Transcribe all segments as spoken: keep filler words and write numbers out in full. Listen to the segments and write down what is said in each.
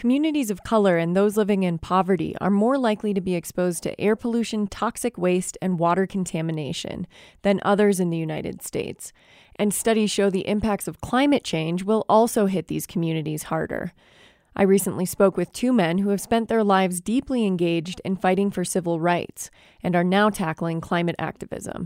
communities of color and those living in poverty are more likely to be exposed to air pollution, toxic waste, and water contamination than others in the United States. And studies show the impacts of climate change will also hit these communities harder. I recently spoke with two men who have spent their lives deeply engaged in fighting for civil rights and are now tackling climate activism.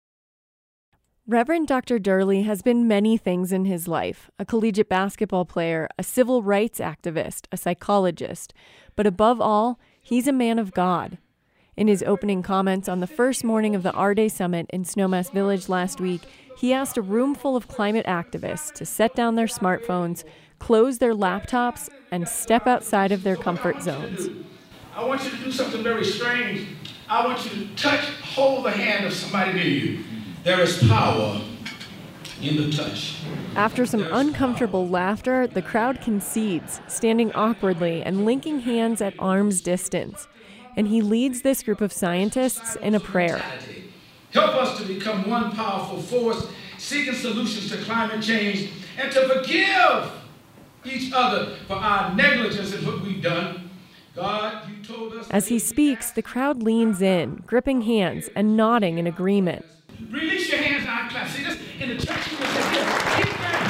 Reverend Doctor Durley has been many things in his life: a collegiate basketball player, a civil rights activist, a psychologist. But above all, he's a man of God. In his opening comments on the first morning of the Our Day Summit in Snowmass Village last week, he asked a room full of climate activists to set down their smartphones, close their laptops, and step outside of their comfort zones. I want you to do something very strange. I want you to touch, hold the hand of somebody near you. There is power in the touch. After some uncomfortable laughter, the crowd concedes, standing awkwardly and linking hands at arm's distance. And he leads this group of scientists in a prayer. Help us to become one powerful force, seeking solutions to climate change, and to forgive each other for our negligence in what we've done. God, you told us. As he speaks, the crowd leans in, gripping hands and nodding in agreement. Release your hands now, clap. See this in the church. You can keep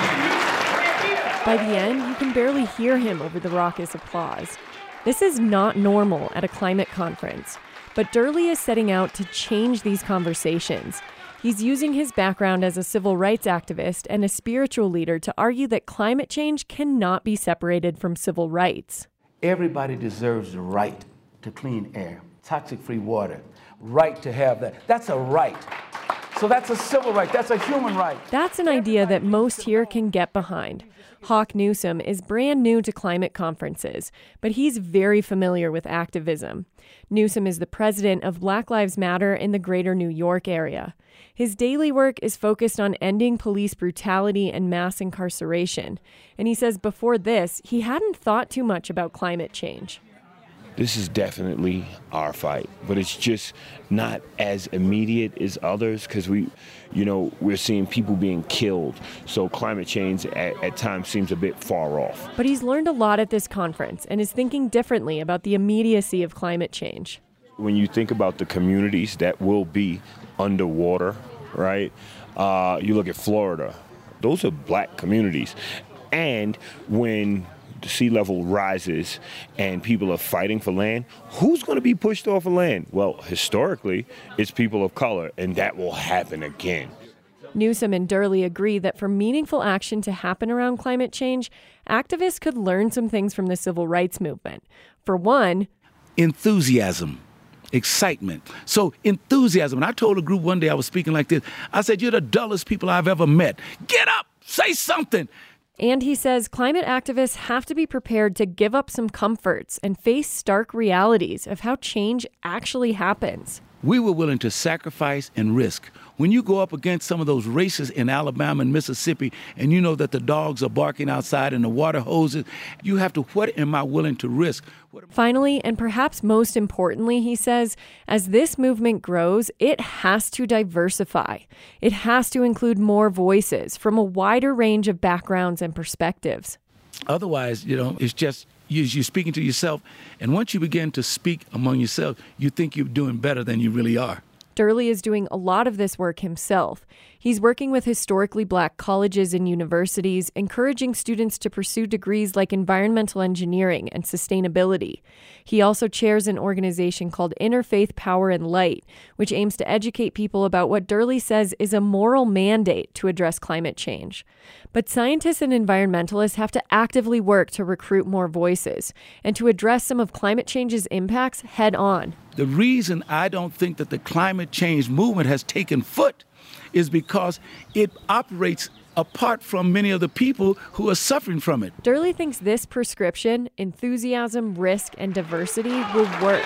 that By the end, you can barely hear him over the raucous applause. This is not normal at a climate conference, but Durley is setting out to change these conversations. He's using his background as a civil rights activist and a spiritual leader to argue that climate change cannot be separated from civil rights. Everybody deserves the right to clean air, toxic-free water, right to have that. That's a right. So that's a civil right. That's a human right. That's an idea that most here can get behind. Hawk Newsome is brand new to climate conferences, but he's very familiar with activism. Newsome is the president of Black Lives Matter in the greater New York area. His daily work is focused on ending police brutality and mass incarceration. And he says before this, he hadn't thought too much about climate change. This is definitely our fight, but it's just not as immediate as others because we, you know, we're seeing people being killed. So climate change at, at times seems a bit far off. But he's learned a lot at this conference and is thinking differently about the immediacy of climate change. When you think about the communities that will be underwater, right? Uh, you look at Florida, those are black communities. And when the sea level rises and people are fighting for land, who's going to be pushed off of land? Well, historically, it's people of color, and that will happen again. Newsome and Durley agree that for meaningful action to happen around climate change, activists could learn some things from the civil rights movement. For one, enthusiasm, excitement. So enthusiasm. And I told a group one day I was speaking like this. I said, you're the dullest people I've ever met. Get up, say something. And he says climate activists have to be prepared to give up some comforts and face stark realities of how change actually happens. We were willing to sacrifice and risk. When you go up against some of those races in Alabama and Mississippi, and you know that the dogs are barking outside and the water hoses, you have to, what am I willing to risk? Finally, and perhaps most importantly, he says, as this movement grows, it has to diversify. It has to include more voices from a wider range of backgrounds and perspectives. Otherwise, you know, it's just you, you're speaking to yourself. And once you begin to speak among yourself, you think you're doing better than you really are. Durley is doing a lot of this work himself. He's working with historically black colleges and universities, encouraging students to pursue degrees like environmental engineering and sustainability. He also chairs an organization called Interfaith Power and Light, which aims to educate people about what Durley says is a moral mandate to address climate change. But scientists and environmentalists have to actively work to recruit more voices and to address some of climate change's impacts head on. The reason I don't think that the climate change movement has taken foot is because it operates apart from many of the people who are suffering from it. Durley thinks this prescription, enthusiasm, risk, and diversity, will work.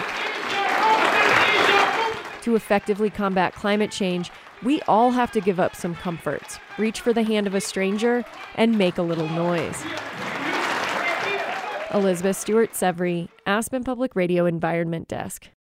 To effectively combat climate change, we all have to give up some comforts, reach for the hand of a stranger, and make a little noise. Elizabeth Stewart Severy, Aspen Public Radio Environment Desk.